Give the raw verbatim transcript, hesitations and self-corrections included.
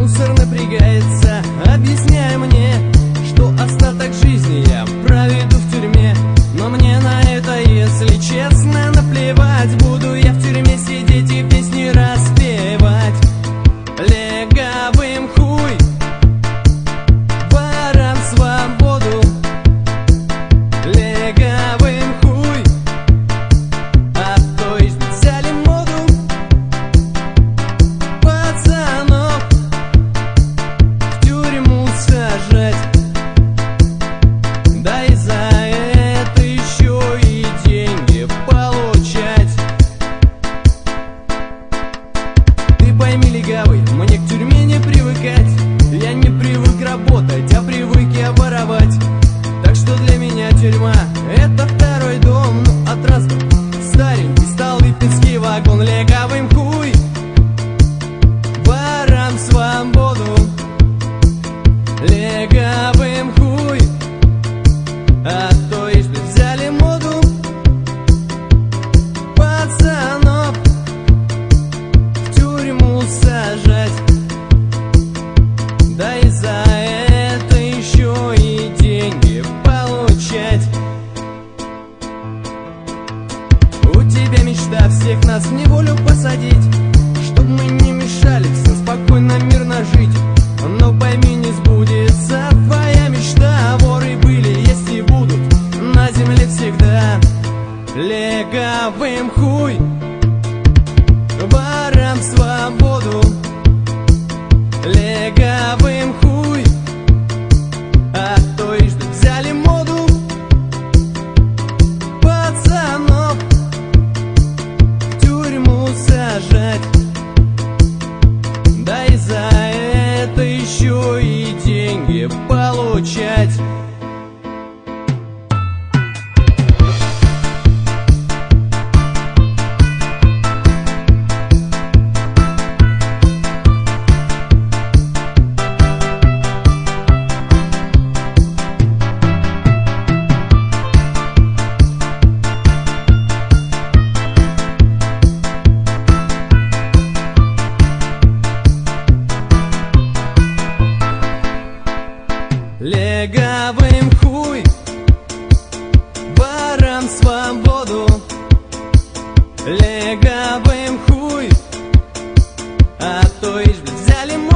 мусор напрягается, объясняя мне, что остаток жизни я проведу в тюрьме. Но мне на это, если честно, наплевать. Буду я в тюрьме сидеть и песни распевать. Легавым хуй, ворам свободу. Легавым хуй, а то и взяли моду пацанов в тюрьму сажать. Да и за это еще и деньги получать. Ты пойми, легавый, мне к тюрьме не привыкать. Я не привык работать, а привык я воровать. Так что для меня тюрьма — это второй дом. Ну а транспорт старенький, столыпинский вагон. Легавым хуй, ворам свободу. Легавым хуй, а то и взяли моду пацанов в тюрьму сажать. Да и за это еще и деньги получать. У тебя мечта всех нас в неволю посадить, чтоб мы не мешали всем спокойно, мирно жить. Но пойми, не сбудется твоя мечта. Воры были, есть и будут на земле всегда. Легавым хуй, ворам свободу. Легавым хуй, а то и что взяли моду пацанов в тюрьму сажать. Да и за это еще и деньги получать. Легавым хуй, ворам свободу. Легавым хуй, а то и взяли